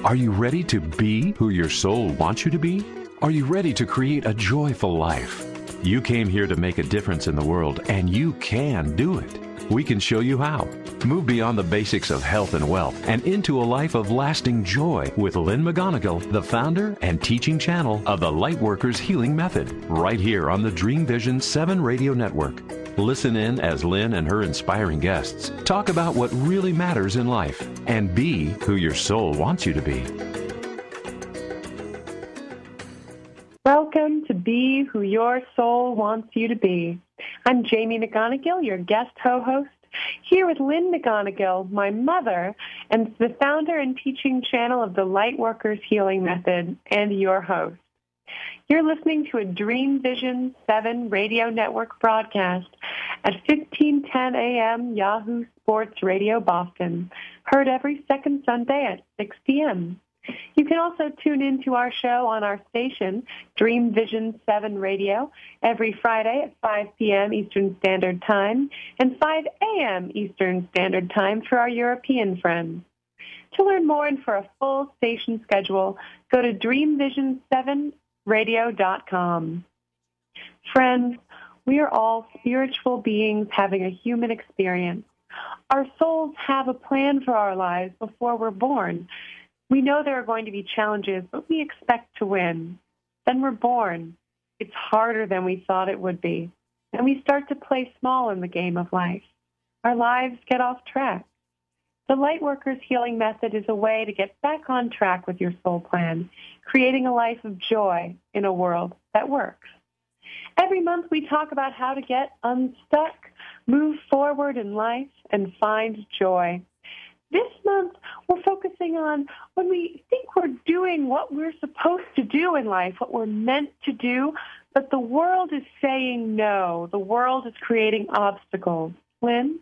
Are you ready to be who your soul wants you to be? Are you ready to create a joyful life? You came here to make a difference in the world, and you can do it. We can show you how. Move beyond the basics of health and wealth and into a life of lasting joy with Lynn McGonigal, the founder and teaching channel of the Lightworkers Healing Method, right here on the Dream Vision 7 Radio Network. Listen in as Lynn and her inspiring guests talk about what really matters in life and be who your soul wants you to be. Welcome to Be Who Your Soul Wants You to Be. I'm Jamie McGonigal, your guest co-host, here with Lynn McGonigal, my mother, and the founder and teaching channel of the Lightworkers Healing Method, and your host. You're listening to a Dream Vision 7 Radio Network broadcast at 1510 a.m. Yahoo Sports Radio Boston, heard every second Sunday at 6 p.m. You can also tune in to our show on our station, Dream Vision 7 Radio, every Friday at 5 p.m. Eastern Standard Time and 5 a.m. Eastern Standard Time for our European friends. To learn more and for a full station schedule, go to dreamvision7radio.com. Friends, we are all spiritual beings having a human experience. Our souls have a plan for our lives before we're born. We know there are going to be challenges, but we expect to win. Then we're born. It's harder than we thought it would be. And we start to play small in the game of life. Our lives get off track. The Lightworkers Healing Method is a way to get back on track with your soul plan, creating a life of joy in a world that works. Every month we talk about how to get unstuck, move forward in life, and find joy. This month, we're focusing on when we think we're doing what we're supposed to do in life, what we're meant to do, but the world is saying no. The world is creating obstacles. Lynn?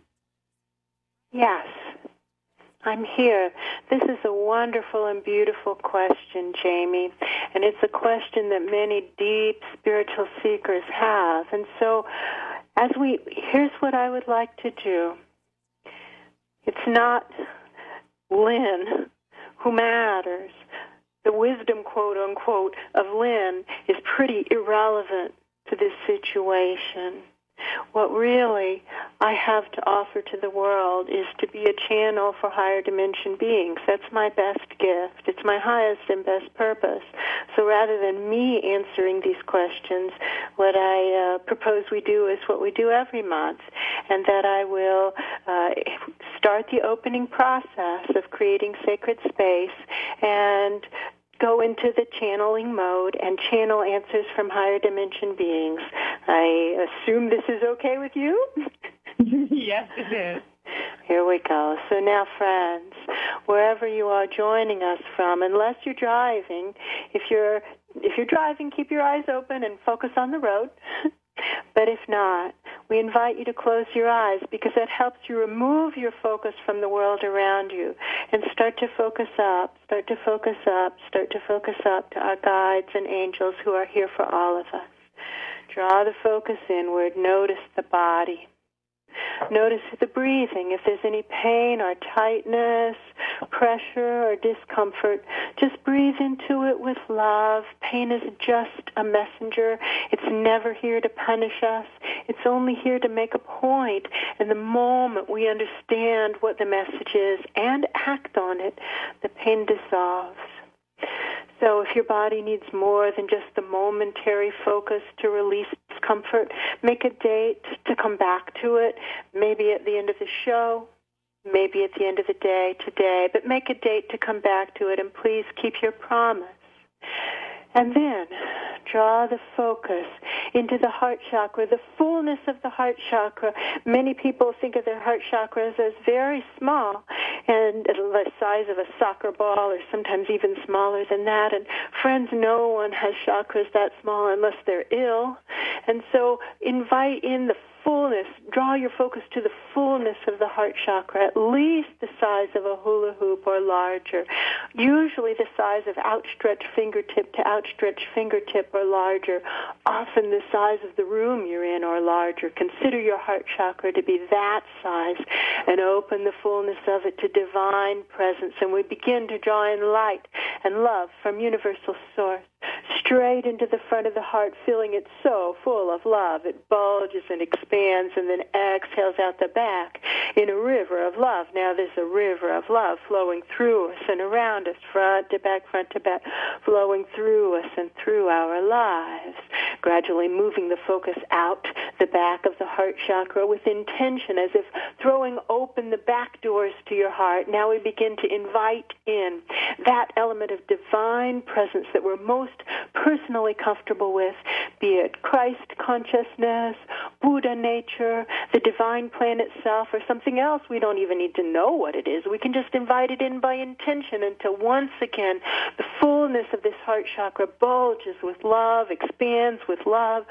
Yes, I'm here. This is a wonderful and beautiful question, Jamie, and it's a question that many deep spiritual seekers have. And so, here's what I would like to do. It's not Lynn who matters. The wisdom, quote unquote, of Lynn is pretty irrelevant to this situation. What really I have to offer to the world is to be a channel for higher dimension beings. That's my best gift. It's my highest and best purpose. So rather than me answering these questions, what I propose we do is what we do every month, and that I will start the opening process of creating sacred space and go into the channeling mode and channel answers from higher dimension beings. I assume this is okay with you? Yes, it is. Here we go. So now, friends, wherever you are joining us from, unless you're driving, if you're driving, keep your eyes open and focus on the road. But if not, we invite you to close your eyes, because that helps you remove your focus from the world around you and start to focus up, start to focus up, start to focus up to our guides and angels who are here for all of us. Draw the focus inward. Notice the body. Notice the breathing. If there's any pain or tightness, pressure or discomfort, just breathe into it with love. Pain is just a messenger. It's never here to punish us. It's only here to make a point. And the moment we understand what the message is and act on it, the pain dissolves. So if your body needs more than just the momentary focus to release discomfort, make a date to come back to it, maybe at the end of the show, maybe at the end of the day today, but make a date to come back to it, and please keep your promise. And then draw the focus into the heart chakra, the fullness of the heart chakra. Many people think of their heart chakras as very small and the size of a soccer ball, or sometimes even smaller than that. And friends, no one has chakras that small unless they're ill. And so invite in the fullness, draw your focus to the fullness of the heart chakra, at least the size of a hula hoop or larger, usually the size of outstretched fingertip to outstretched fingertip or larger, often the size of the room you're in or larger. Consider your heart chakra to be that size and open the fullness of it to divine presence. And we begin to draw in light and love from universal source straight into the front of the heart, feeling it so full of love. It bulges and expands and then exhales out the back in a river of love. Now there's a river of love flowing through us and around us, front to back, flowing through us and through our lives, gradually moving the focus out the back of the heart chakra with intention, as if throwing open the back doors to your heart. Now we begin to invite in that element of divine presence that we're most personally comfortable with, be it Christ consciousness, Buddha nature, the divine plan itself, or something else. We don't even need to know what it is. We can just invite it in by intention until once again the fullness of this heart chakra bulges with love, expands with love,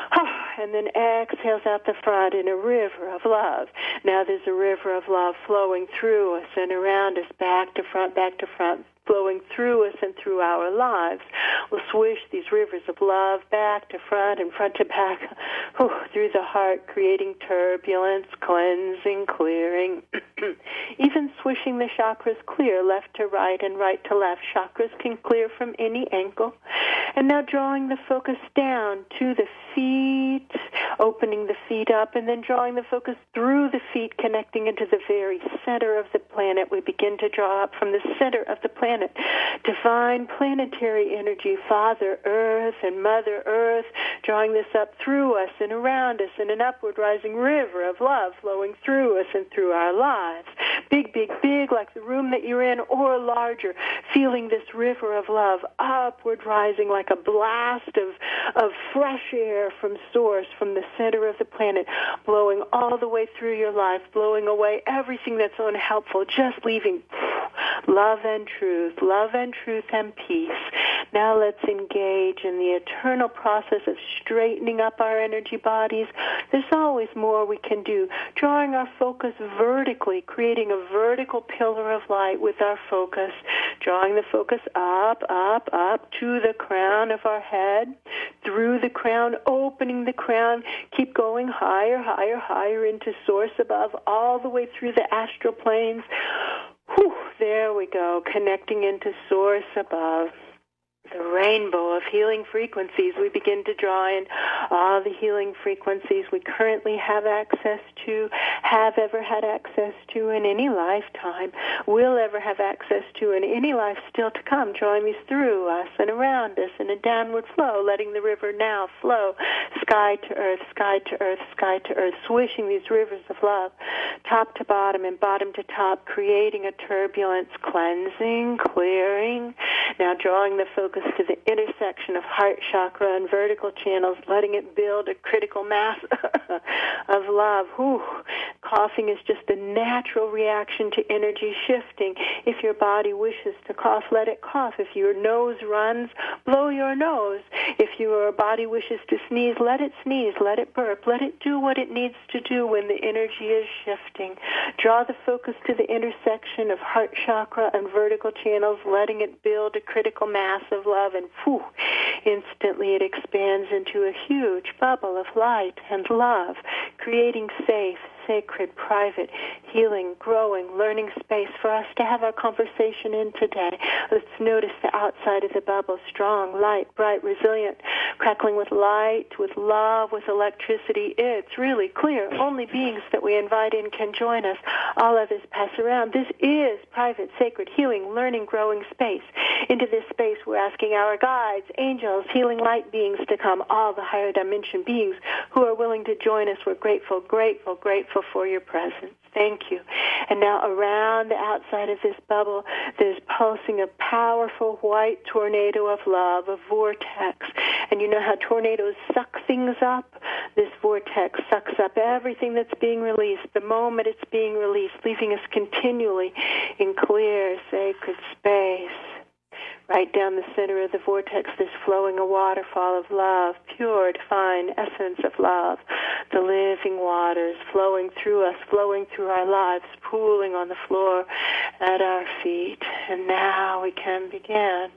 and then exhales out the front in a river of love. Now there's a river of love flowing through us and around us, back to front, flowing through us and through our lives. We'll swish these rivers of love back to front and front to back through the heart, creating turbulence, cleansing, clearing, even swishing the chakras clear, left to right and right to left. Chakras can clear from any angle. And now drawing the focus down to the feet, opening the feet up, and then drawing the focus through the feet, connecting into the very center of the planet. We begin to draw up from the center of the planet divine planetary energy, Father Earth and Mother Earth, drawing this up through us and around us in an upward rising river of love flowing through us and through our lives. Big, big, big, like the room that you're in, or larger, feeling this river of love upward rising like a blast of fresh air from source, from the center of the planet, blowing all the way through your life, blowing away everything that's unhelpful, just leaving love and truth and peace. Now let's engage in the eternal process of straightening up our energy bodies. There's always more we can do. Drawing our focus vertically, creating a vertical pillar of light with our focus. Drawing the focus up, up, up to the crown of our head, through the crown, opening the crown, keep going higher, higher, higher into source above, all the way through the astral planes. There we go, connecting into source above. The rainbow of healing frequencies. We begin to draw in all the healing frequencies we currently have access to, have ever had access to in any lifetime, will ever have access to in any life still to come, drawing these through us and around us in a downward flow, letting the river now flow sky to earth, sky to earth, sky to earth, swishing these rivers of love, top to bottom and bottom to top, creating a turbulence, cleansing, clearing. Now drawing the focus to the intersection of heart chakra and vertical channels, letting it build a critical mass of love. Coughing is just a natural reaction to energy shifting. If your body wishes to cough, let it cough. If your nose runs, blow your nose. If your body wishes to sneeze, let it sneeze, let it burp, let it do what it needs to do when the energy is shifting. Draw the focus to the intersection of heart chakra and vertical channels, letting it build a critical mass of love, and instantly it expands into a huge bubble of light and love, creating safe, sacred, private, healing, growing, learning space for us to have our conversation in today. Let's notice the outside of the bubble, strong, light, bright, resilient, crackling with light, with love, with electricity. It's really clear. Only beings that we invite in can join us. All others pass around. This is private, sacred, healing, learning, growing space. Into this space, we're asking our guides, angels, healing light beings to come, all the higher dimension beings who are willing to join us. We're grateful, grateful, grateful for your presence. Thank you. And now around the outside of this bubble, there's pulsing a powerful white tornado of love, a vortex. And you know how tornadoes suck things up? This vortex sucks up everything that's being released the moment it's being released, leaving us continually in clear, sacred space, Right down the center of the vortex, there's flowing a waterfall of love, pure, divine essence of love. The living waters flowing through us, flowing through our lives, pooling on the floor at our feet. And now we can begin.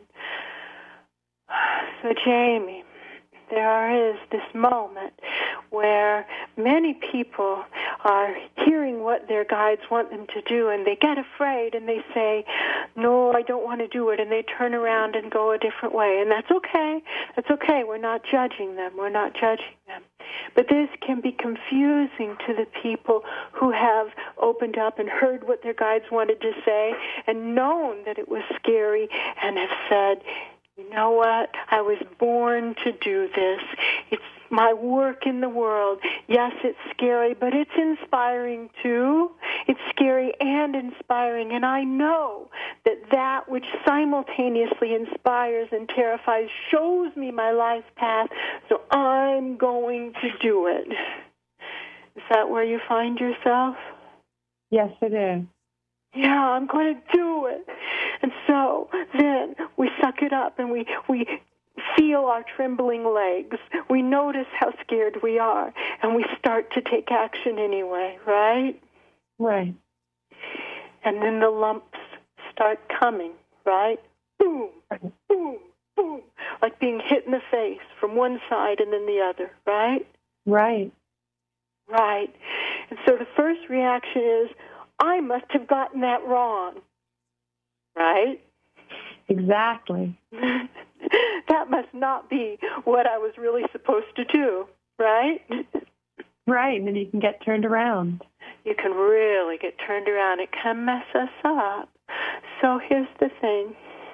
So, Jamie, there is this moment where many people are hearing what their guides want them to do, and they get afraid, and they say, no, I don't want to do it, and they turn around and go a different way. And that's okay. That's okay. We're not judging them. We're not judging them. But this can be confusing to the people who have opened up and heard what their guides wanted to say and known that it was scary and have said, you know what? I was born to do this. It's my work in the world. Yes, it's scary, but it's inspiring too. It's scary and inspiring, and I know that that which simultaneously inspires and terrifies shows me my life path, so I'm going to do it. Is that where you find yourself? Yes, it is. Yeah, I'm going to do it. And so then we suck it up and we feel our trembling legs. We notice how scared we are, and we start to take action anyway, right? Right. And then the lumps start coming, right? Boom, boom, boom, like being hit in the face from one side and then the other, right? Right. Right. And so the first reaction is, I must have gotten that wrong, right? Exactly. That must not be what I was really supposed to do, right? Right, and then you can get turned around. You can really get turned around. It can mess us up. So here's the thing.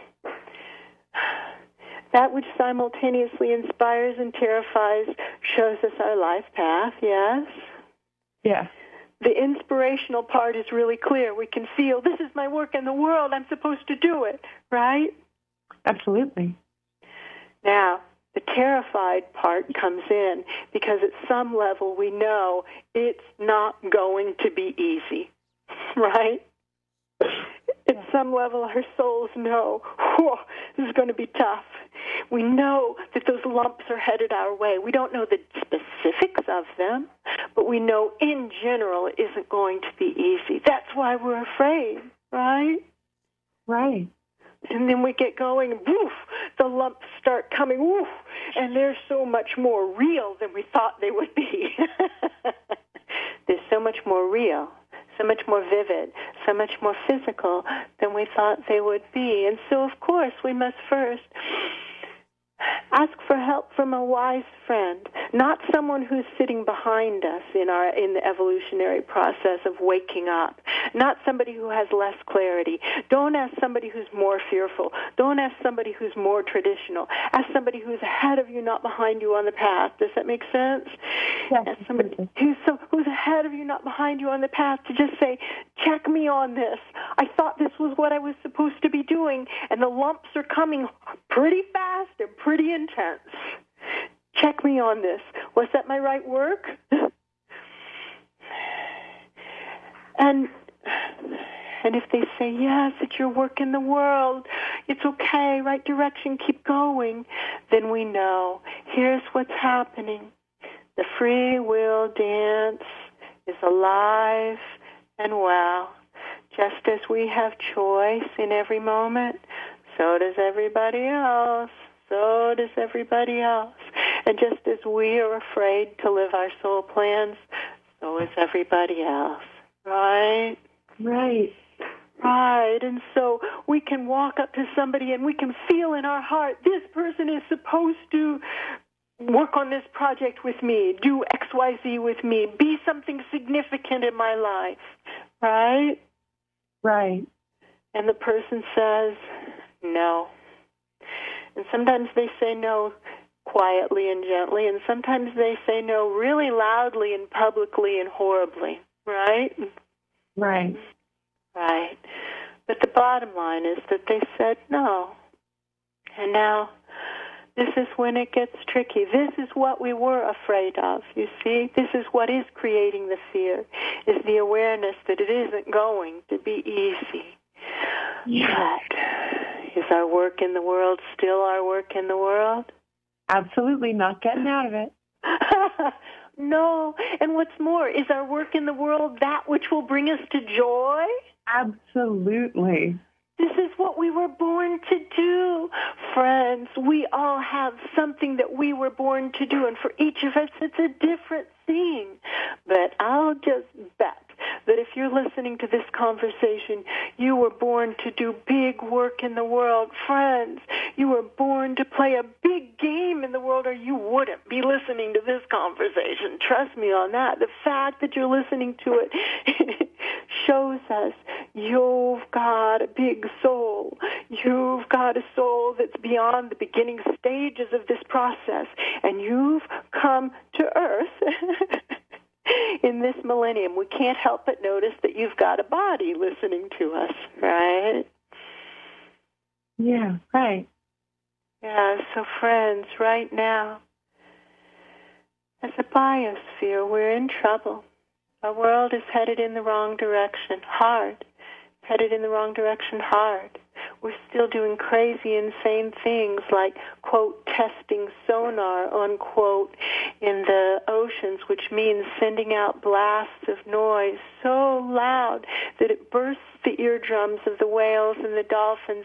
That which simultaneously inspires and terrifies shows us our life path, yes? Yeah. The inspirational part is really clear. We can feel, this is my work in the world. I'm supposed to do it, right? Absolutely. Now, the terrified part comes in because at some level we know it's not going to be easy, right? At some level our souls know, whoa, this is going to be tough. We know that those lumps are headed our way. We don't know the specifics of them, but we know in general it isn't going to be easy. That's why we're afraid, right? Right. And then we get going, and woof, the lumps start coming, woof, and they're so much more real than we thought they would be. They're so much more real, so much more vivid, so much more physical than we thought they would be. And so, of course, we must first ask for help from a wise friend, not someone who's sitting behind us in the evolutionary process of waking up, not somebody who has less clarity. Don't ask somebody who's more fearful. Don't ask somebody who's more traditional. Ask somebody who's ahead of you, not behind you on the path. Does that make sense? Yes. Ask somebody who's ahead of you, not behind you on the path, to just say, check me on this. I thought this was what I was supposed to be doing, and the lumps are coming pretty fast and pretty intense. Check me on this. Was that my right work? And if they say, yes, it's your work in the world, it's okay, right direction, keep going, then we know, here's what's happening. The free will dance is alive and well. Just as we have choice in every moment, so does everybody else. So does everybody else. And just as we are afraid to live our soul plans, so is everybody else. Right? Right. Right. And so we can walk up to somebody and we can feel in our heart, this person is supposed to work on this project with me, do XYZ with me, be something significant in my life. Right? Right. And the person says, no. And sometimes they say no quietly and gently, and sometimes they say no really loudly and publicly and horribly, right? Right. Right. But the bottom line is that they said no. And now this is when it gets tricky. This is what we were afraid of, you see? This is what is creating the fear, is the awareness that it isn't going to be easy. Yeah. That is our work work in the world still our work in the world? Absolutely, not getting out of it. No. And what's more, is our work in the world that which will bring us to joy? Absolutely. This is what we were born to do. Friends, we all have something that we were born to do, and for each of us it's a different thing. But I'll just bet that if you're listening to this conversation, you were born to do big work in the world. Friends, you were born to play a big game in the world, or you wouldn't be listening to this conversation. Trust me on that. The fact that you're listening to it shows us you've got a big soul. You've got a soul that's beyond the beginning stages of this process, and you've come to Earth in this millennium. We can't help but notice that you've got a body listening to us, right? Yeah, right. Yeah, so friends, right now, as a biosphere, we're in trouble. Our world is headed in the wrong direction, hard. Headed in the wrong direction, hard. We're still doing crazy, insane things like, quote, testing sonar, unquote, in the oceans, which means sending out blasts of noise so loud that it bursts the eardrums of the whales and the dolphins,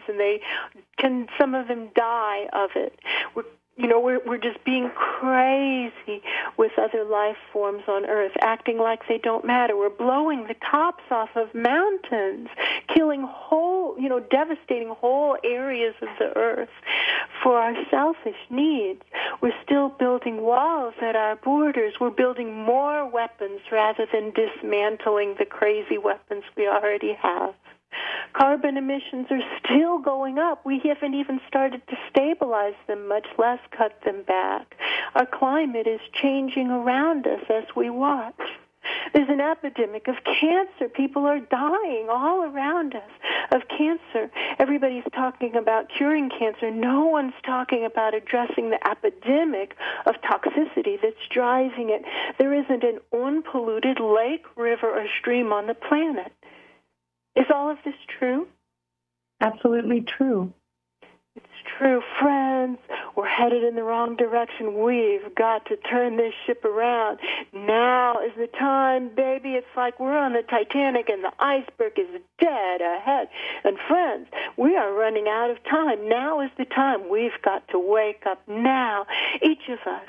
and some of them die of it. We're just being crazy with other life forms on Earth, acting like they don't matter. We're blowing the tops off of mountains, killing devastating whole areas of the Earth for our selfish needs. We're still building walls at our borders. We're building more weapons rather than dismantling the crazy weapons we already have. Carbon emissions are still going up. We haven't even started to stabilize them, much less cut them back. Our climate is changing around us as we watch. There's an epidemic of cancer. People are dying all around us of cancer. Everybody's talking about curing cancer. No one's talking about addressing the epidemic of toxicity that's driving it. There isn't an unpolluted lake, river, or stream on the planet. Is all of this true? Absolutely true. It's true, friends. We're headed in the wrong direction. We've got to turn this ship around. Now is the time, baby. It's like we're on the Titanic and the iceberg is dead ahead. And friends, we are running out of time. Now is the time. We've got to wake up now. Each of us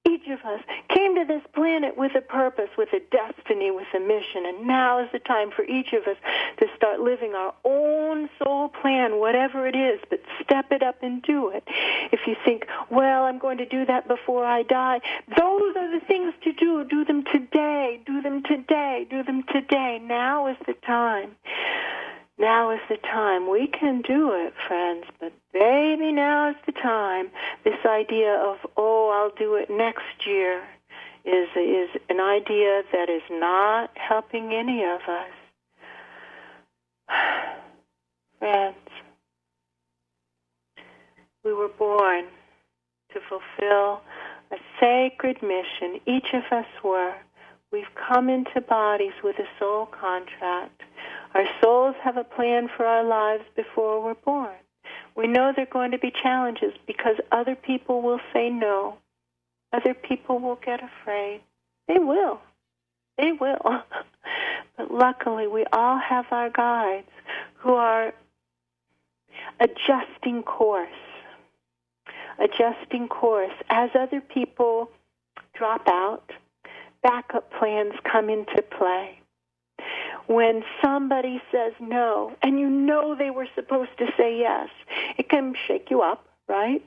came to this planet with a purpose, with a destiny, with a mission, and now is the time for each of us to start living our own soul plan, whatever it is, but step it up and do it. If you think, well, I'm going to do that before I die, those are the things to do. Do them today. Do them today. Do them today. Now is the time. Now is the time. We can do it, friends, but baby, now is the time. This idea of, I'll do it next year is an idea that is not helping any of us. Friends, we were born to fulfill a sacred mission. Each of us were. We've come into bodies with a soul contract. Our souls have a plan for our lives before we're born. We know there are going to be challenges because other people will say no. Other people will get afraid. They will. They will. But luckily, we all have our guides who are adjusting course. Adjusting course. As other people drop out, backup plans come into play. When somebody says no, and you know they were supposed to say yes, it can shake you up, right?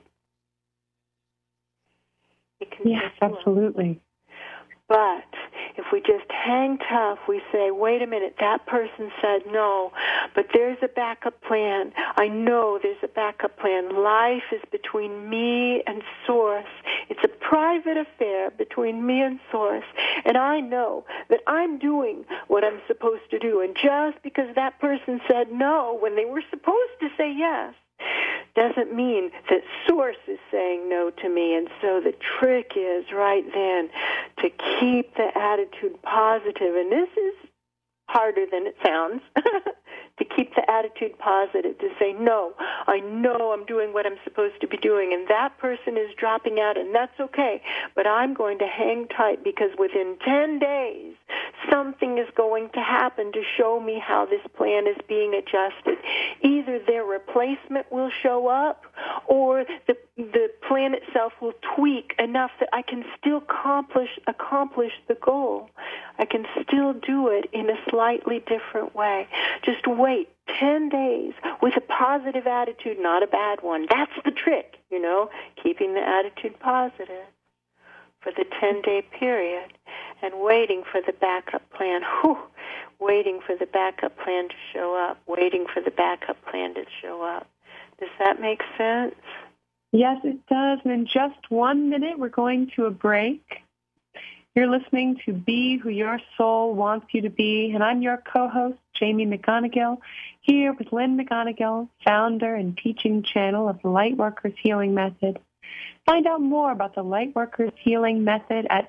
It can yes, absolutely. But if we just hang tough, we say, wait a minute, that person said no, but there's a backup plan. I know there's a backup plan. Life is between me and Source. It's a private affair between me and Source, and I know that I'm doing what I'm supposed to do. And just because that person said no when they were supposed to say yes, doesn't mean that Source is saying no to me. And so the trick is right then to keep the attitude positive. And this is harder than it sounds, to keep the attitude positive, to say, no, I know I'm doing what I'm supposed to be doing, and that person is dropping out, and that's okay, but I'm going to hang tight because within 10 days, something is going to happen to show me how this plan is being adjusted. Either their replacement will show up, or the plan itself will tweak enough that I can still accomplish the goal. I can still do it in a slightly different way. Just wait 10 days with a positive attitude, not a bad one. That's the trick, keeping the attitude positive for the 10-day period and waiting for the backup plan. Waiting for the backup plan to show up, waiting for the backup plan to show up. Does that make sense? Yes, it does. And in just 1 minute, we're going to a break. You're listening to Be Who Your Soul Wants You to Be, and I'm your co-host, Jamie McGonigal, here with Lynn McGonigal, founder and teaching channel of the Lightworkers Healing Method. Find out more about the Lightworkers Healing Method at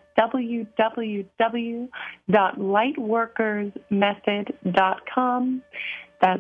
www.lightworkersmethod.com. That's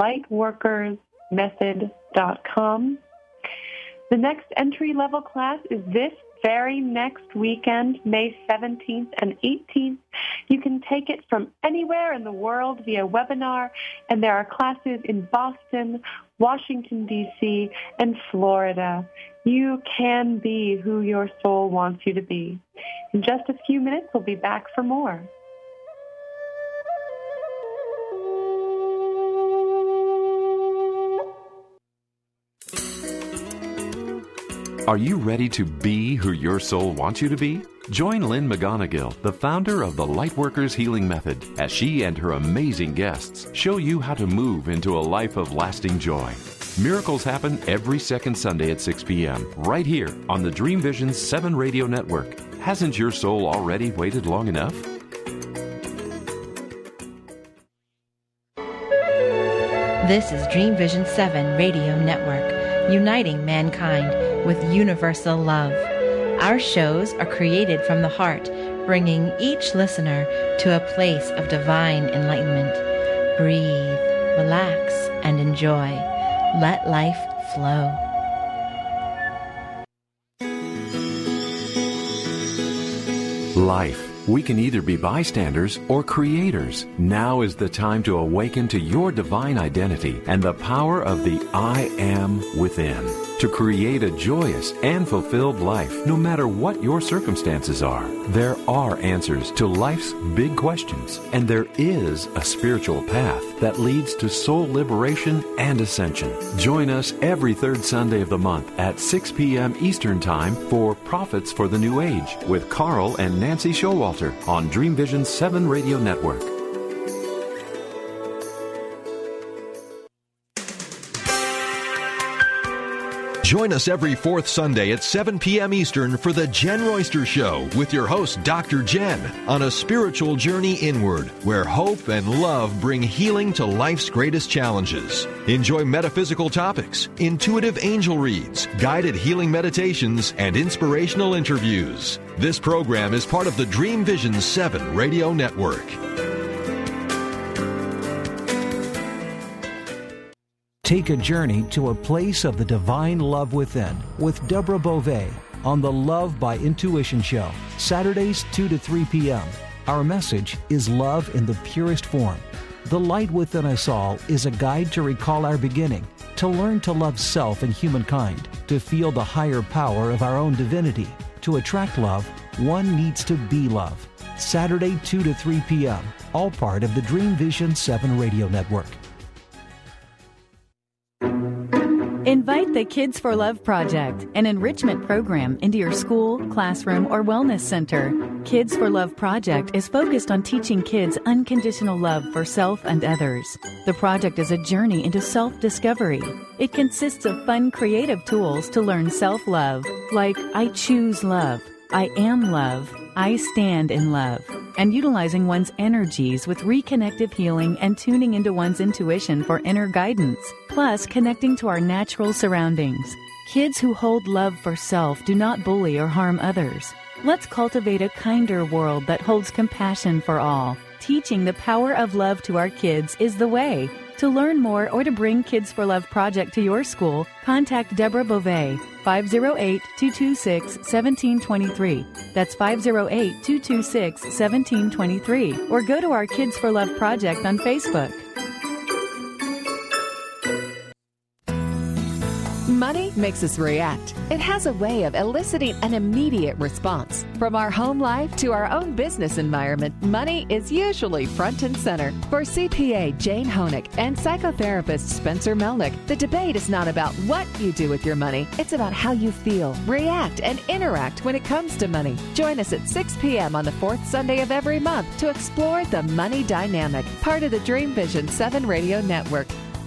lightworkersmethod.com. The next entry-level class is this very next weekend, May 17th and 18th. You can take it from anywhere in the world via webinar, and there are classes in Boston, Washington, D.C., and Florida. You can be who your soul wants you to be. In just a few minutes, we'll be back for more. Are you ready to be who your soul wants you to be? Join Lynn McGonigal, the founder of the Lightworkers Healing Method, as she and her amazing guests show you how to move into a life of lasting joy. Miracles happen every second Sunday at 6 p.m. right here on the Dream Vision 7 radio network. Hasn't your soul already waited long enough? This is Dream Vision 7 radio network, uniting mankind with universal love. Our shows are created from the heart, bringing each listener to a place of divine enlightenment. Breathe, relax, and enjoy. Let life flow. Life. We can either be bystanders or creators. Now is the time to awaken to your divine identity and the power of the I Am within, to create a joyous and fulfilled life no matter what your circumstances are. There are answers to life's big questions, and there is a spiritual path that leads to soul liberation and ascension. Join us every third Sunday of the month at 6 p.m. Eastern Time for Prophets for the New Age with Carl and Nancy Showalter on Dream Vision 7 Radio Network. Join us every fourth Sunday at 7 p.m. Eastern for The Jen Royster Show with your host, Dr. Jen, on a spiritual journey inward where hope and love bring healing to life's greatest challenges. Enjoy metaphysical topics, intuitive angel reads, guided healing meditations, and inspirational interviews. This program is part of the Dream Vision 7 radio network. Take a journey to a place of the divine love within with Deborah Beauvais on the Love by Intuition Show, Saturdays 2 to 3 p.m. Our message is love in the purest form. The light within us all is a guide to recall our beginning, to learn to love self and humankind, to feel the higher power of our own divinity. To attract love, one needs to be love. Saturday 2 to 3 p.m., all part of the Dream Vision 7 radio network. Invite the Kids for Love Project, an enrichment program, into your school, classroom, or wellness center. Kids for Love Project is focused on teaching kids unconditional love for self and others. The project is a journey into self-discovery. It consists of fun, creative tools to learn self-love, like I choose love, I am love, I stand in love, and utilizing one's energies with reconnective healing and tuning into one's intuition for inner guidance, plus connecting to our natural surroundings. Kids who hold love for self do not bully or harm others. Let's cultivate a kinder world that holds compassion for all. Teaching the power of love to our kids is the way. To learn more or to bring Kids for Love Project to your school, contact Deborah Beauvais, 508-226-1723. That's 508-226-1723. Or go to our Kids for Love Project on Facebook. Money makes us react. It has a way of eliciting an immediate response. From our home life to our own business environment, money is usually front and center. For CPA Jane Honig and psychotherapist Spencer Melnick, the debate is not about what you do with your money. It's about how you feel, react, and interact when it comes to money. Join us at 6 p.m. on the fourth Sunday of every month to explore the money dynamic, part of the Dream Vision 7 Radio Network.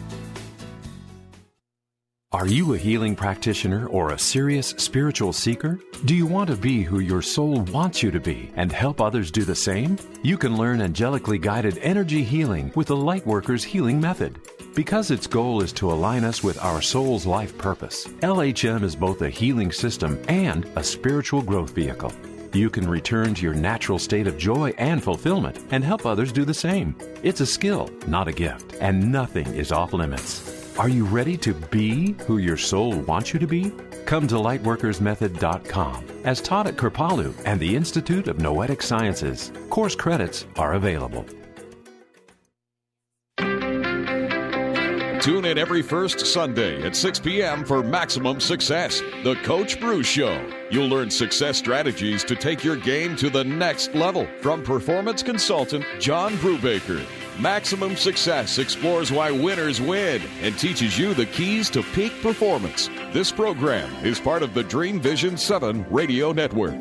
Are you a healing practitioner or a serious spiritual seeker? Do you want to be who your soul wants you to be and help others do the same? You can learn angelically guided energy healing with the Lightworkers Healing Method. Because its goal is to align us with our soul's life purpose, LHM is both a healing system and a spiritual growth vehicle. You can return to your natural state of joy and fulfillment and help others do the same. It's a skill, not a gift, and nothing is off limits. Are you ready to be who your soul wants you to be? Come to lightworkersmethod.com. As taught at Kripalu and the Institute of Noetic Sciences, course credits are available. Tune in every first Sunday at 6 p.m. for Maximum Success, the Coach Bruce Show. You'll learn success strategies to take your game to the next level from performance consultant John Brubaker. Maximum Success explores why winners win and teaches you the keys to peak performance. This program is part of the Dream Vision 7 Radio Network.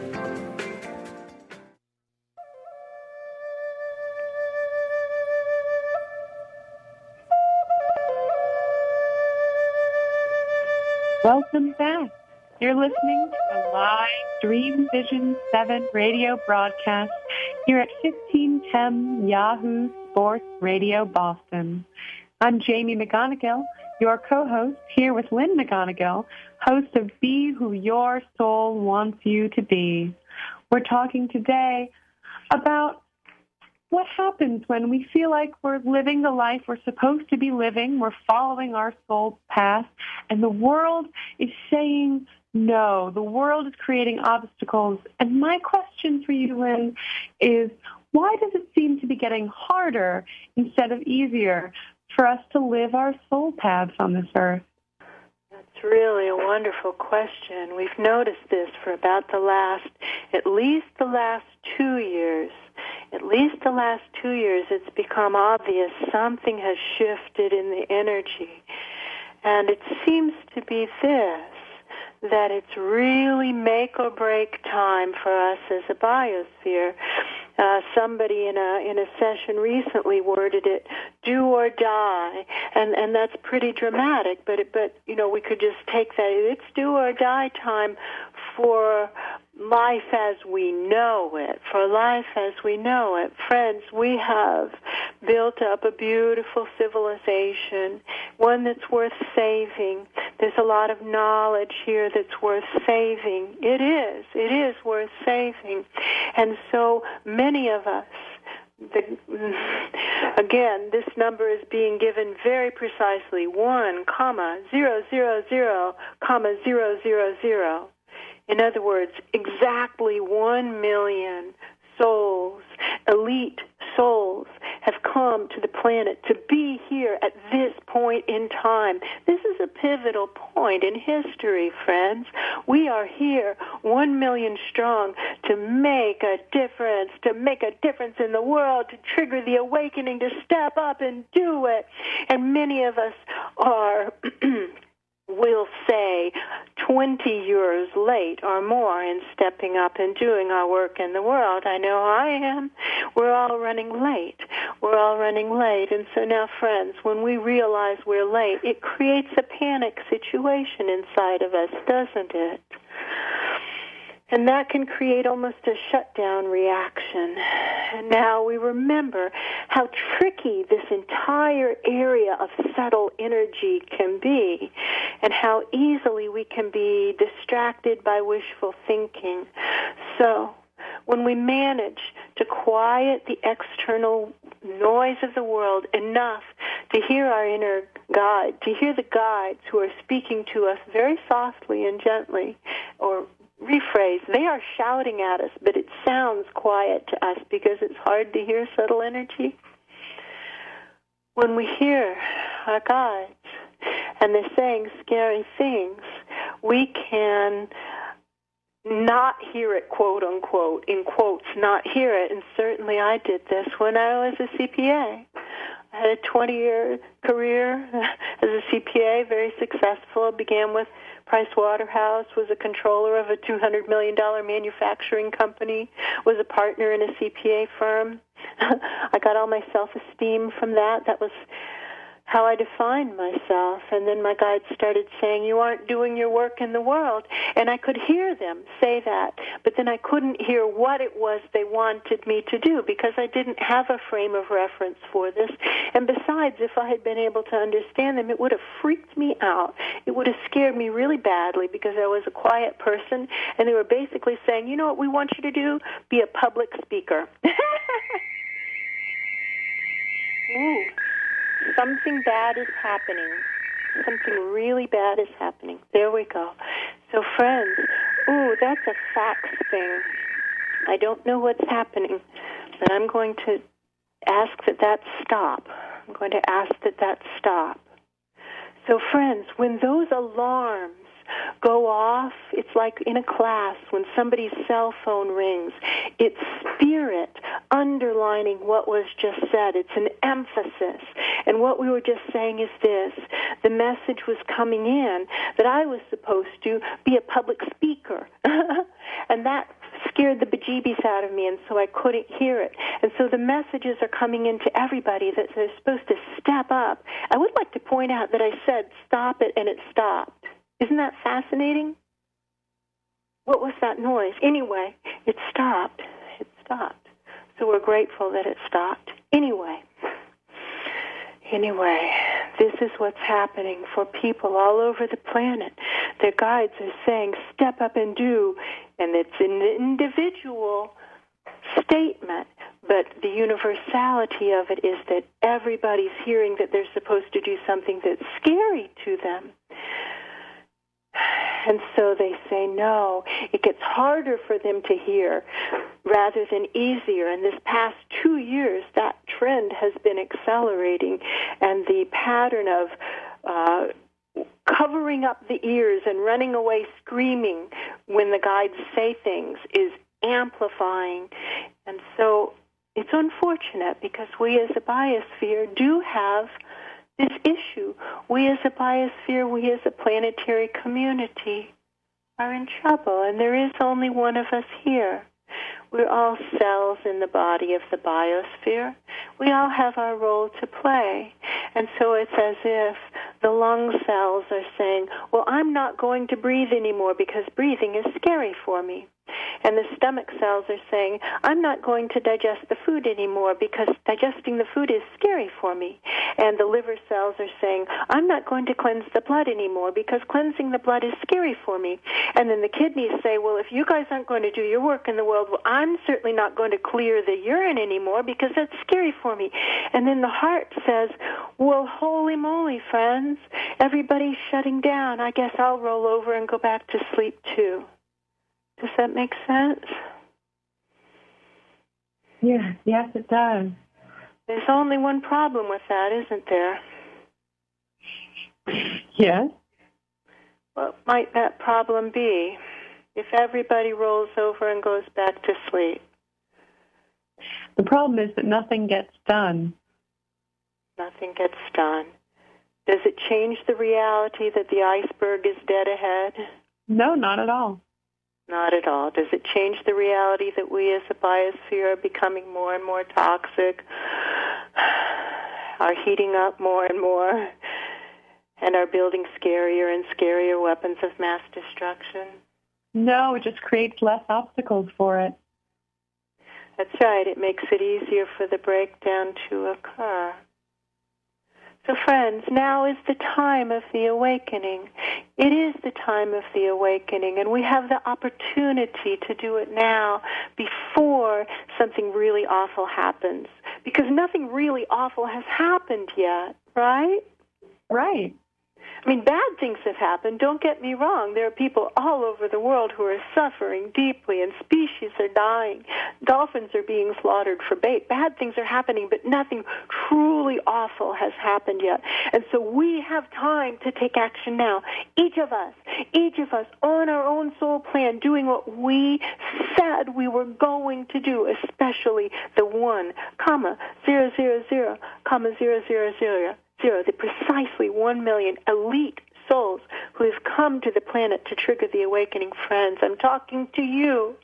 Welcome back. You're listening to a live Dream Vision 7 radio broadcast here at 1510 Yahoo Sports Radio Boston. I'm Jamie McGonigal, your co-host, here with Lynn McGonigal, host of Be Who Your Soul Wants You to Be. We're talking today about what happens when we feel like we're living the life we're supposed to be living, we're following our soul's path, and the world is saying no. The world is creating obstacles. And my question for you, Lynn, is why does it seem to be getting harder instead of easier for us to live our soul paths on this earth? That's really a wonderful question. We've noticed this for about at least the last 2 years. At least the last 2 years, it's become obvious something has shifted in the energy. And it seems to be this, that it's really make or break time for us as a biosphere. Somebody in a session recently worded it, do or die, and that's pretty dramatic, but you know, we could just take that. It's do or die time for life as we know it, Friends, we have built up a beautiful civilization, one that's worth saving. There's a lot of knowledge here that's worth saving. It is worth saving. And so many of us, again, this number is being given very precisely, 1,000,000,000. In other words, exactly 1 million souls, elite souls, have come to the planet to be here at this point in time. This is a pivotal point in history, friends. We are here, 1 million strong, to make a difference in the world, to trigger the awakening, to step up and do it. And many of us are we'll say 20 years late or more in stepping up and doing our work in the world. I know I am. We're all running late. And so now, friends, when we realize we're late, it creates a panic situation inside of us, doesn't it? And that can create almost a shutdown reaction. And now we remember how tricky this entire area of subtle energy can be, and how easily we can be distracted by wishful thinking. So when we manage to quiet the external noise of the world enough to hear our inner guide, to hear the guides who are speaking to us very softly and gently, or rephrase, they are shouting at us, but it sounds quiet to us because it's hard to hear subtle energy. When we hear our guides and they're saying scary things, we can not hear it, quote unquote, in quotes, not hear it. And certainly I did this when I was a CPA. I had a 20-year career as a CPA, very successful. I began with Price Waterhouse, was a controller of a $200 million manufacturing company, was a partner in a CPA firm. I got all my self-esteem from that. That was how I defined myself. And then my guides started saying, you aren't doing your work in the world. And I could hear them say that, but then I couldn't hear what it was they wanted me to do because I didn't have a frame of reference for this. And besides, if I had been able to understand them, it would have freaked me out. It would have scared me really badly because I was a quiet person, and they were basically saying, you know what we want you to do? Be a public speaker. Ooh. Something bad is happening. Something really bad is happening. There we go. So, friends, that's a fax thing. I don't know what's happening, but I'm going to ask that stop. I'm going to ask that stop. So, friends, when those alarms go off, it's like in a class when somebody's cell phone rings. It's spirit underlining what was just said. It's an emphasis. And what we were just saying is this. The message was coming in that I was supposed to be a public speaker. And that scared the bejeebies out of me, and so I couldn't hear it. And so the messages are coming into everybody that they're supposed to step up. I would like to point out that I said stop it, and it stopped. Isn't that fascinating? What was that noise? Anyway, it stopped. It stopped. So we're grateful that it stopped. Anyway, this is what's happening for people all over the planet. Their guides are saying, step up and do. And it's an individual statement, but the universality of it is that everybody's hearing that they're supposed to do something that's scary to them. And so they say no. It gets harder for them to hear rather than easier. And this past 2 years, that trend has been accelerating. And the pattern of covering up the ears and running away screaming when the guides say things is amplifying. And so it's unfortunate because we as a biosphere do have this issue. We as a biosphere, we as a planetary community are in trouble, and there is only one of us here. We're all cells in the body of the biosphere. We all have our role to play. And so it's as if the lung cells are saying, well, I'm not going to breathe anymore because breathing is scary for me. And the stomach cells are saying, I'm not going to digest the food anymore because digesting the food is scary for me. And the liver cells are saying, I'm not going to cleanse the blood anymore because cleansing the blood is scary for me. And then the kidneys say, well, if you guys aren't going to do your work in the world, well, I'm certainly not going to clear the urine anymore because that's scary for me. And then the heart says, well, holy moly, friends, everybody's shutting down. I guess I'll roll over and go back to sleep too. Does that make sense? Yes, it does. There's only one problem with that, isn't there? Yes. What might that problem be if everybody rolls over and goes back to sleep? The problem is that nothing gets done. Nothing gets done. Does it change the reality that the iceberg is dead ahead? No, not at all. Not at all. Does it change the reality that we as a biosphere are becoming more and more toxic, are heating up more and more, and are building scarier and scarier weapons of mass destruction? No, it just creates less obstacles for it. That's right. It makes it easier for the breakdown to occur. So, friends, now is the time of the awakening. It is the time of the awakening, and we have the opportunity to do it now before something really awful happens, because nothing really awful has happened yet, right? Right. I mean, bad things have happened. Don't get me wrong. There are people all over the world who are suffering deeply, and species are dying. Dolphins are being slaughtered for bait. Bad things are happening, but nothing truly awful has happened yet. And so we have time to take action now. Each of us on our own soul plan, doing what we said we were going to do, especially the 1,000,000,000, the precisely 1 million elite souls who have come to the planet to trigger the awakening. Friends, I'm talking to you.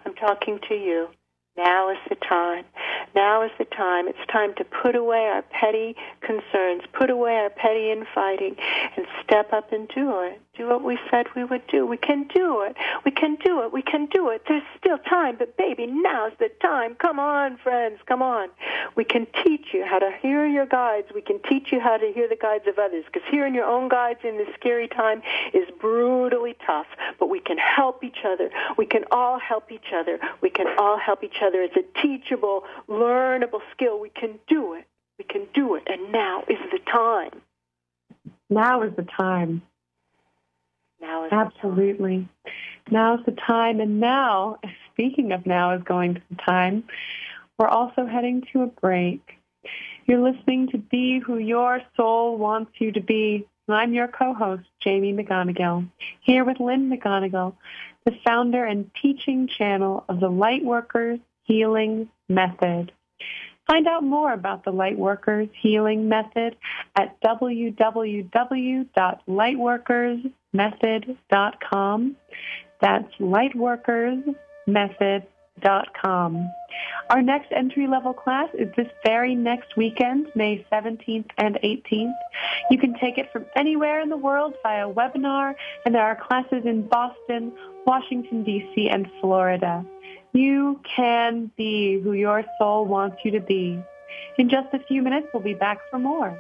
Now is the time. Now is the time. It's time to put away our petty concerns, put away our petty infighting, and step up and do it. Do what we said we would do. We can do it. We can do it. We can do it. There's still time, but baby, now's the time. Come on, friends, come on. We can teach you how to hear your guides. We can teach you how to hear the guides of others, because hearing your own guides in this scary time is brutally tough, but we can help each other. We can all help each other. We can all help each other. It's a teachable, learnable skill. We can do it. We can do it, and now is the time. Now is the time. Now is Absolutely. Now's the time. And now, speaking of now is going to the time, we're also heading to a break. You're listening to Be Who Your Soul Wants You to Be. I'm your co-host, Jamie McGonigal, here with Lynn McGonigal, the founder and teaching channel of the Lightworkers Healing Method. Find out more about the Lightworkers Healing Method at www.lightworkersmethod.com. That's lightworkersmethod.com. Our next entry-level class is this very next weekend, May 17th and 18th. You can take it from anywhere in the world via webinar, and there are classes in Boston, Washington, D.C., and Florida. You can be who your soul wants you to be. In just a few minutes, we'll be back for more.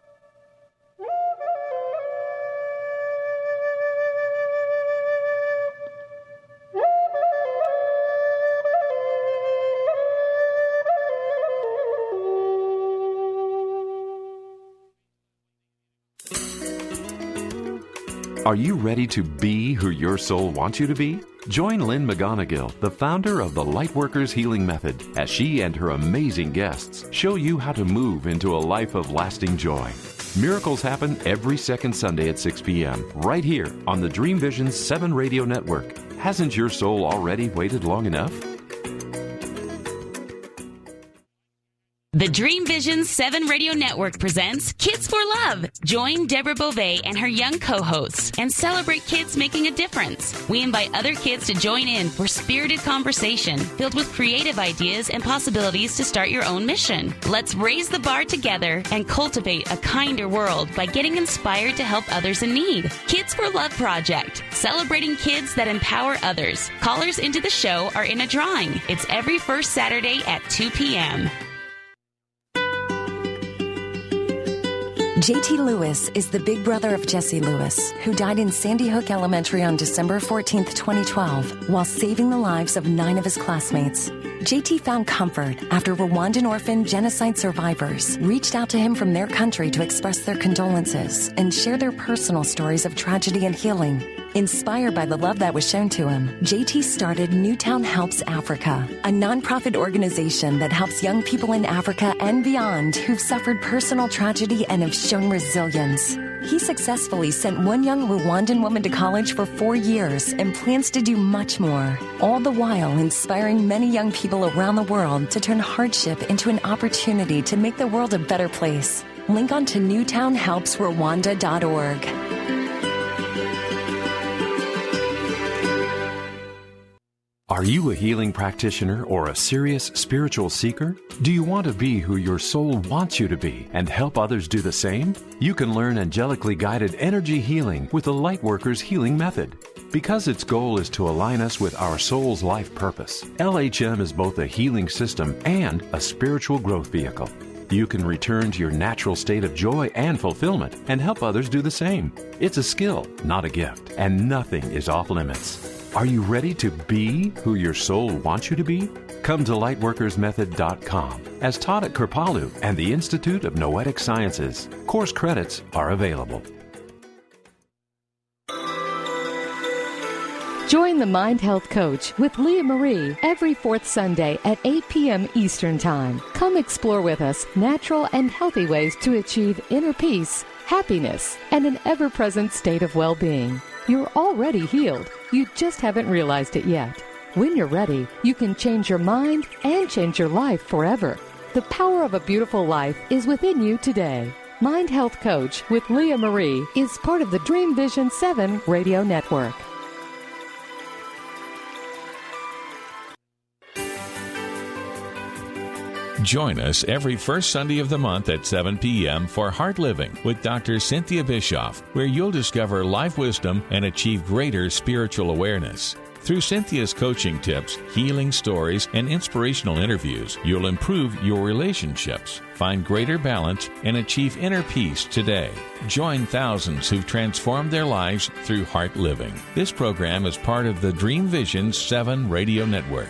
Are you ready to be who your soul wants you to be? Join Lynn McGonigal, the founder of the Lightworkers Healing Method, as she and her amazing guests show you how to move into a life of lasting joy. Miracles happen every second Sunday at 6 p.m. right here on the Dream Vision 7 radio network. Hasn't your soul already waited long enough? The Dream Vision 7 Radio Network presents Kids for Love. Join Deborah Beauvais and her young co-hosts and celebrate kids making a difference. We invite other kids to join in for spirited conversation filled with creative ideas and possibilities to start your own mission. Let's raise the bar together and cultivate a kinder world by getting inspired to help others in need. Kids for Love Project, celebrating kids that empower others. Callers into the show are in a drawing. It's every first Saturday at 2 p.m. J.T. Lewis is the big brother of Jesse Lewis, who died in Sandy Hook Elementary on December 14, 2012, while saving the lives of 9 of his classmates. J.T. found comfort after Rwandan orphan genocide survivors reached out to him from their country to express their condolences and share their personal stories of tragedy and healing. Inspired by the love that was shown to him, J.T. started Newtown Helps Africa, a nonprofit organization that helps young people in Africa and beyond who've suffered personal tragedy and have shown resilience. He successfully sent one young Rwandan woman to college for 4 years and plans to do much more, all the while inspiring many young people around the world to turn hardship into an opportunity to make the world a better place. Link on to newtownhelpsrwanda.org. Are you a healing practitioner or a serious spiritual seeker? Do you want to be who your soul wants you to be and help others do the same? You can learn angelically guided energy healing with the Lightworkers Healing Method. Because its goal is to align us with our soul's life purpose, LHM is both a healing system and a spiritual growth vehicle. You can return to your natural state of joy and fulfillment and help others do the same. It's a skill, not a gift, and nothing is off limits. Are you ready to be who your soul wants you to be? Come to lightworkersmethod.com as taught at Kripalu and the Institute of Noetic Sciences. Course credits are available. Join the Mind Health Coach with Leah Marie every fourth Sunday at 8 p.m. Eastern Time. Come explore with us natural and healthy ways to achieve inner peace, happiness, and an ever-present state of well-being. You're already healed. You just haven't realized it yet. When you're ready, you can change your mind and change your life forever. The power of a beautiful life is within you today. Mind Health Coach with Leah Marie is part of the Dream Vision 7 radio network. Join us every first Sunday of the month at 7 p.m. for Heart Living with Dr. Cynthia Bischoff, where you'll discover life wisdom and achieve greater spiritual awareness. Through Cynthia's coaching tips, healing stories, and inspirational interviews, you'll improve your relationships, find greater balance, and achieve inner peace today. Join thousands who've transformed their lives through Heart Living. This program is part of the Dream Vision 7 radio network.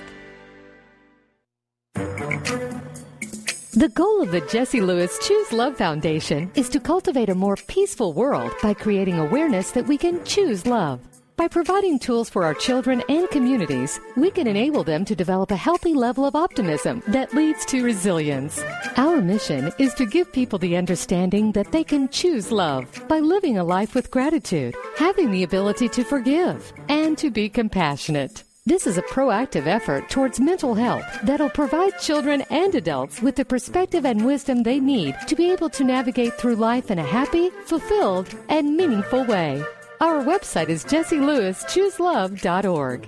The goal of the Jesse Lewis Choose Love Foundation is to cultivate a more peaceful world by creating awareness that we can choose love. By providing tools for our children and communities, we can enable them to develop a healthy level of optimism that leads to resilience. Our mission is to give people the understanding that they can choose love by living a life with gratitude, having the ability to forgive, and to be compassionate. This is a proactive effort towards mental health that'll provide children and adults with the perspective and wisdom they need to be able to navigate through life in a happy, fulfilled, and meaningful way. Our website is jesselewischooselove.org.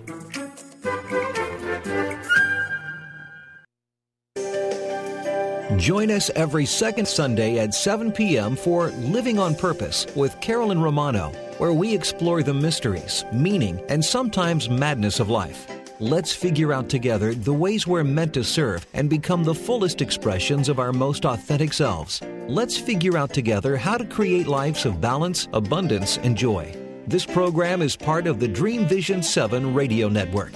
Join us every second Sunday at 7 p.m. for Living on Purpose with Carolyn Romano, where we explore the mysteries, meaning, and sometimes madness of life. Let's figure out together the ways we're meant to serve and become the fullest expressions of our most authentic selves. Let's figure out together how to create lives of balance, abundance, and joy. This program is part of the Dream Vision 7 radio network.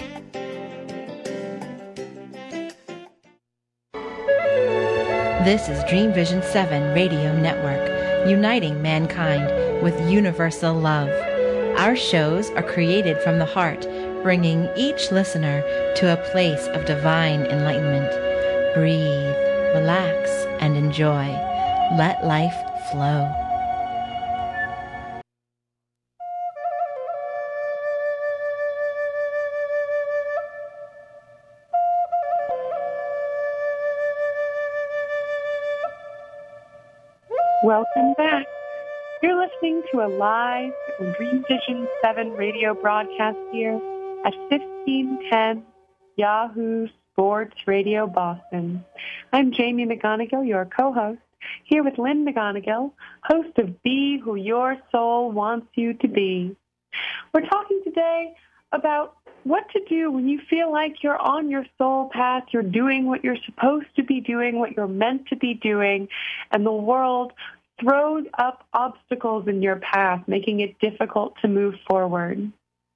This is Dream Vision 7 radio network, uniting mankind with universal love. Our shows are created from the heart, bringing each listener to a place of divine enlightenment. Breathe, relax, and enjoy. Let life flow. Welcome back. You're listening to a live Dream Vision 7 radio broadcast here at 1510 Yahoo Sports Radio Boston. I'm Jamie McGonigal, your co-host, here with Lynn McGonigal, host of Be Who Your Soul Wants You to Be. We're talking today about what to do when you feel like you're on your soul path, you're doing what you're supposed to be doing, what you're meant to be doing, and the world throws up obstacles in your path, making it difficult to move forward.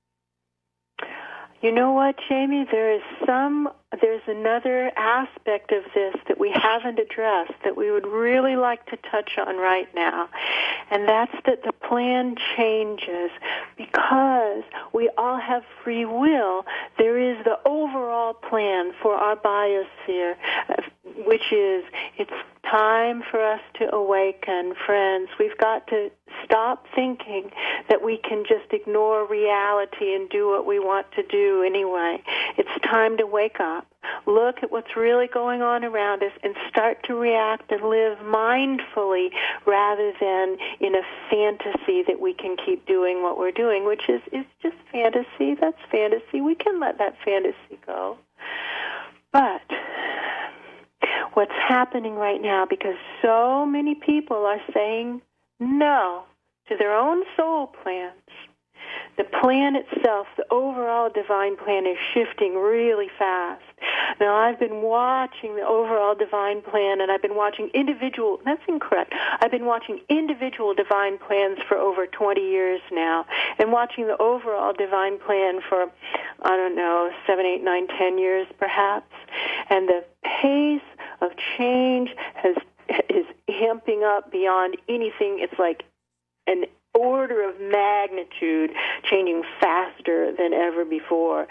You know what, Jamie? There's another aspect of this that we haven't addressed that we would really like to touch on right now, and that's that the plan changes because we all have free will. There is the overall plan for our biosphere, which is it's time for us to awaken, friends. We've got to stop thinking that we can just ignore reality and do what we want to do anyway. It's time to wake up, look at what's really going on around us, and start to react and live mindfully rather than in a fantasy that we can keep doing what we're doing, which is just fantasy. That's fantasy. We can let that fantasy go. But what's happening right now, because so many people are saying no to their own soul plans, the plan itself, the overall divine plan, is shifting really fast. Now, I've been watching the overall divine plan, and I've been watching individual, that's incorrect, I've been watching individual divine plans for over 20 years now, and watching the overall divine plan for, 7, 8, 9, 10 years perhaps, and the pace of change is amping up beyond anything. It's like an order of magnitude changing faster than ever before.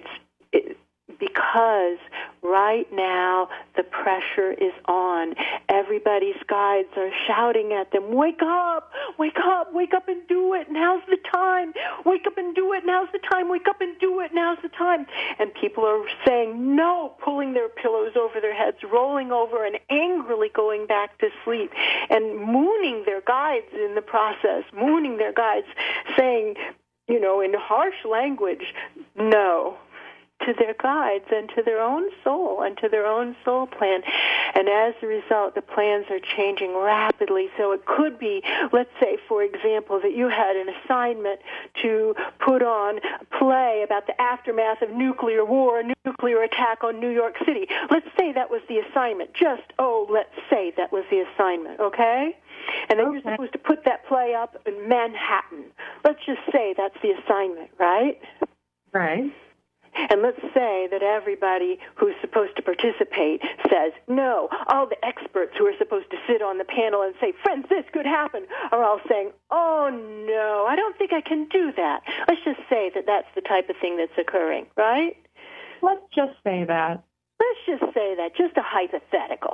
Because right now the pressure is on. Everybody's guides are shouting at them, wake up, wake up, wake up and do it. Now's the time. Wake up and do it. Now's the time. Wake up and do it. Now's the time. And people are saying no, pulling their pillows over their heads, rolling over and angrily going back to sleep and mooning their guides in the process, mooning their guides, saying, in harsh language, no, to their guides and to their own soul and to their own soul plan. And as a result, the plans are changing rapidly. So it could be, let's say, for example, that you had an assignment to put on a play about the aftermath of nuclear war, a nuclear attack on New York City. Let's say that was the assignment. Let's say that was the assignment, okay? And then you're supposed to put that play up in Manhattan. Let's just say that's the assignment, right? Right. And let's say that everybody who's supposed to participate says no. All the experts who are supposed to sit on the panel and say, friends, this could happen, are all saying, oh, no, I don't think I can do that. Let's just say that that's the type of thing that's occurring, right? Let's just say that. Let's just say that, just a hypothetical.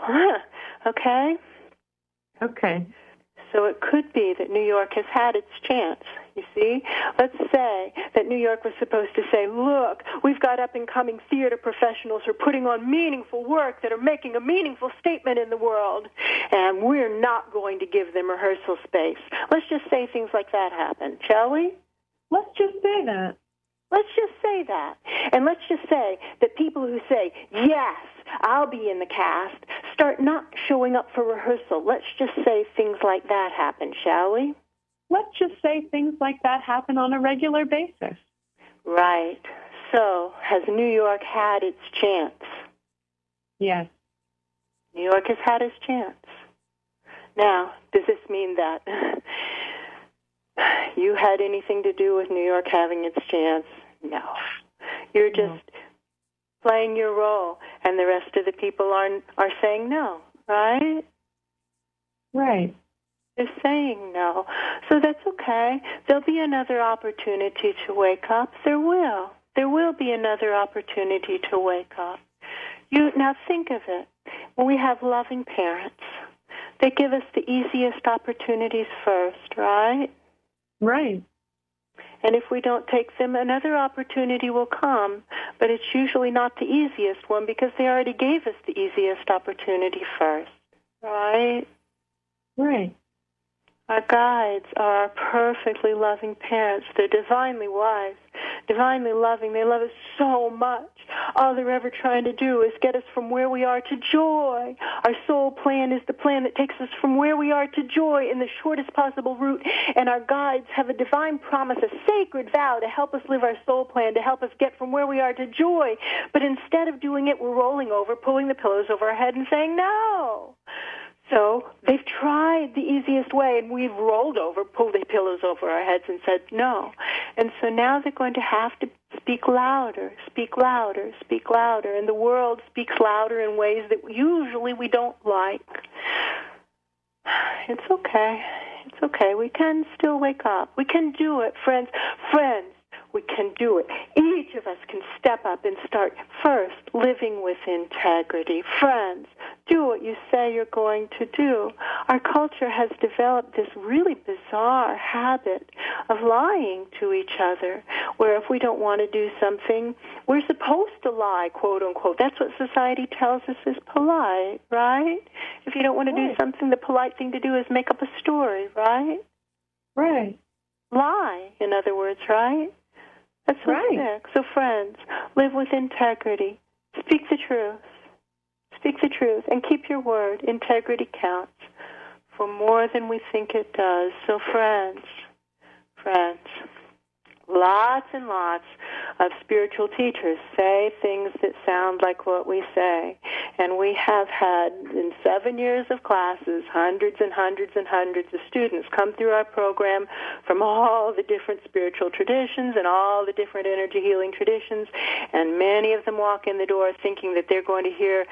Okay? Okay. So it could be that New York has had its chance, you see. Let's say that New York was supposed to say, look, we've got up-and-coming theater professionals who are putting on meaningful work that are making a meaningful statement in the world, and we're not going to give them rehearsal space. Let's just say things like that happen, shall we? Let's just say that. Let's just say that. And let's just say that people who say, yes, I'll be in the cast, start not showing up for rehearsal. Let's just say things like that happen, shall we? Let's just say things like that happen on a regular basis. Right. So, has New York had its chance? Yes. New York has had its chance. Now, does this mean that you had anything to do with New York having its chance? No. You're just playing your role, and the rest of the people are saying no, right? Right. They're saying no. So that's okay. There'll be another opportunity to wake up. There will. There will be another opportunity to wake up. Now think of it. When we have loving parents, they give us the easiest opportunities first, right? Right. And if we don't take them, another opportunity will come, but it's usually not the easiest one because they already gave us the easiest opportunity first, right? Right. Our guides are our perfectly loving parents. They're divinely wise, divinely loving. They love us so much. All they're ever trying to do is get us from where we are to joy. Our soul plan is the plan that takes us from where we are to joy in the shortest possible route. And our guides have a divine promise, a sacred vow to help us live our soul plan, to help us get from where we are to joy. But instead of doing it, we're rolling over, pulling the pillows over our head and saying no. So they've tried the easiest way, and we've rolled over, pulled the pillows over our heads and said no. And so now they're going to have to speak louder, speak louder, speak louder. And the world speaks louder in ways that usually we don't like. It's okay. It's okay. We can still wake up. We can do it, friends. Friends, we can do it. Each of us can step up and start first living with integrity. Friends, do what you say you're going to do. Our culture has developed this really bizarre habit of lying to each other, where if we don't want to do something, we're supposed to lie, quote unquote. That's what society tells us is polite, right? If you don't want to do something, the polite thing to do is make up a story, right? Right. Lie, in other words, right? That's right. So, friends, live with integrity. Speak the truth. Speak the truth and keep your word. Integrity counts for more than we think it does. So, friends, lots and lots of spiritual teachers say things that sound like what we say. And we have had, in 7 years of classes, hundreds and hundreds and hundreds of students come through our program from all the different spiritual traditions and all the different energy healing traditions, and many of them walk in the door thinking that they're going to hear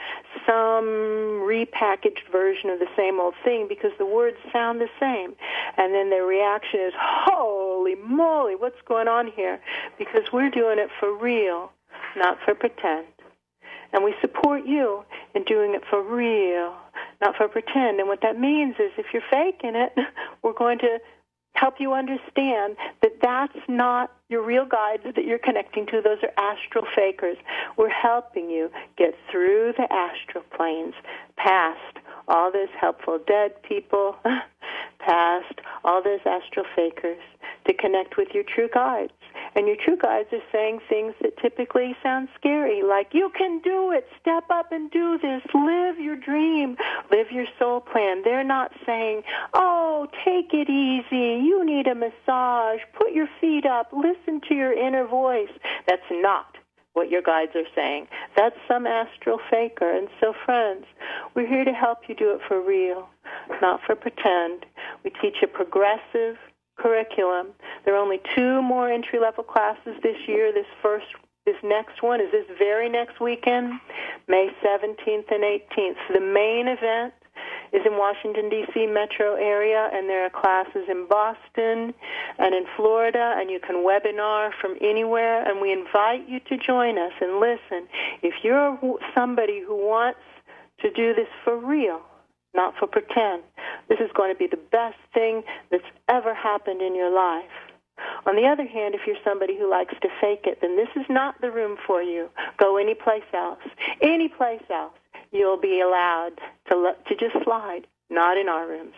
some repackaged version of the same old thing because the words sound the same. And then their reaction is, holy moly, what's going on here? Because we're doing it for real, not for pretend. And we support you in doing it for real, not for pretend. And what that means is if you're faking it, we're going to help you understand that that's not your real guides that you're connecting to. Those are astral fakers. We're helping you get through the astral planes, past all those helpful dead people, past all those astral fakers, to connect with your true guides. And your true guides are saying things that typically sound scary, like, you can do it, step up and do this, live your dream, live your soul plan. They're not saying, oh, take it easy, you need a massage, put your feet up, listen to your inner voice. That's not what your guides are saying. That's some astral faker. And so, friends, we're here to help you do it for real, not for pretend. We teach a progressive curriculum. There are only 2 more entry-level classes this year. This next one is this very next weekend, May 17th and 18th. The main event is in Washington, D.C. metro area, and there are classes in Boston and in Florida, and you can webinar from anywhere, and we invite you to join us and listen. If you're somebody who wants to do this for real, not for pretend, this is going to be the best thing that's ever happened in your life. On the other hand, if you're somebody who likes to fake it, then this is not the room for you. Go anyplace else. Anyplace else, you'll be allowed to just slide, not in our rooms.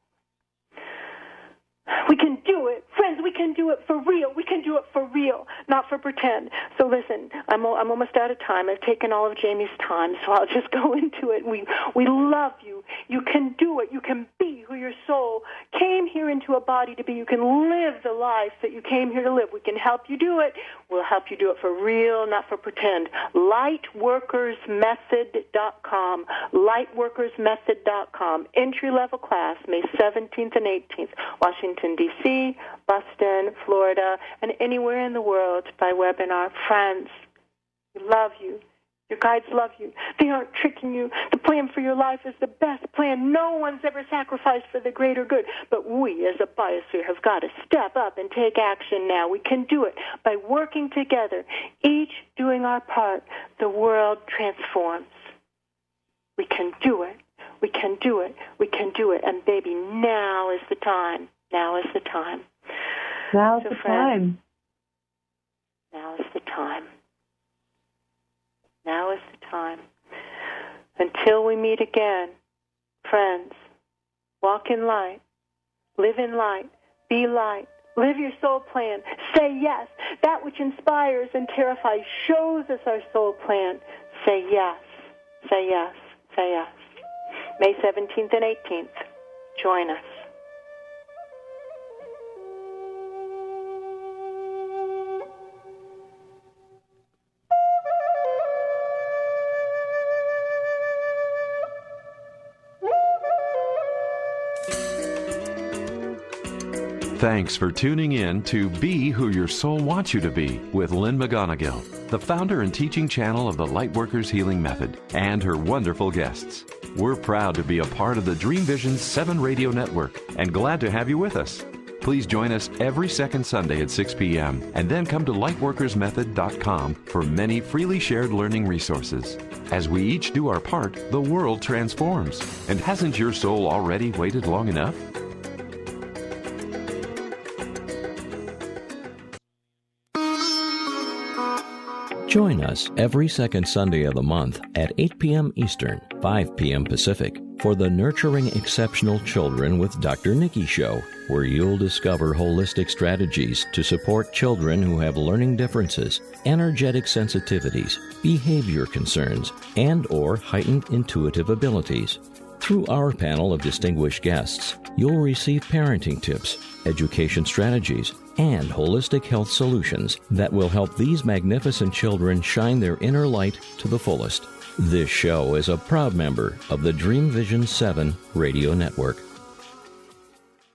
We can do it. Friends, we can do it for real. We can do it for real, not for pretend. So listen, I'm almost out of time. I've taken all of Jamie's time, so I'll just go into it. We love you. You can do it. You can be who your soul came here into a body to be. You can live the life that you came here to live. We can help you do it. We'll help you do it for real, not for pretend. Lightworkersmethod.com. Lightworkersmethod.com. Entry-level class, May 17th and 18th. Washington, D.C., Boston, Florida, and anywhere in the world by webinar. Friends, we love you. Your guides love you. They aren't tricking you. The plan for your life is the best plan. No one's ever sacrificed for the greater good. But we, as a biosphere, have got to step up and take action now. We can do it by working together, each doing our part. The world transforms. We can do it. We can do it. We can do it. And, baby, now is the time. Now is the time. Now is the time. Now is the time. Now is the time. Until we meet again, friends, walk in light, live in light, be light, live your soul plan, say yes. That which inspires and terrifies shows us our soul plan. Say yes, say yes, say yes. May 17th and 18th, join us. Thanks for tuning in to Be Who Your Soul Wants You to Be with Lynn McGonigal, the founder and teaching channel of the Lightworkers Healing Method, and her wonderful guests. We're proud to be a part of the Dream Vision 7 radio network and glad to have you with us. Please join us every second Sunday at 6 p.m. and then come to lightworkersmethod.com for many freely shared learning resources. As we each do our part, the world transforms. And hasn't your soul already waited long enough? Join us every second Sunday of the month at 8 p.m. Eastern, 5 p.m. Pacific for the Nurturing Exceptional Children with Dr. Nikki Show, where you'll discover holistic strategies to support children who have learning differences, energetic sensitivities, behavior concerns, and/or heightened intuitive abilities. Through our panel of distinguished guests, you'll receive parenting tips, education strategies, and holistic health solutions that will help these magnificent children shine their inner light to the fullest. This show is a proud member of the Dream Vision 7 Radio Network.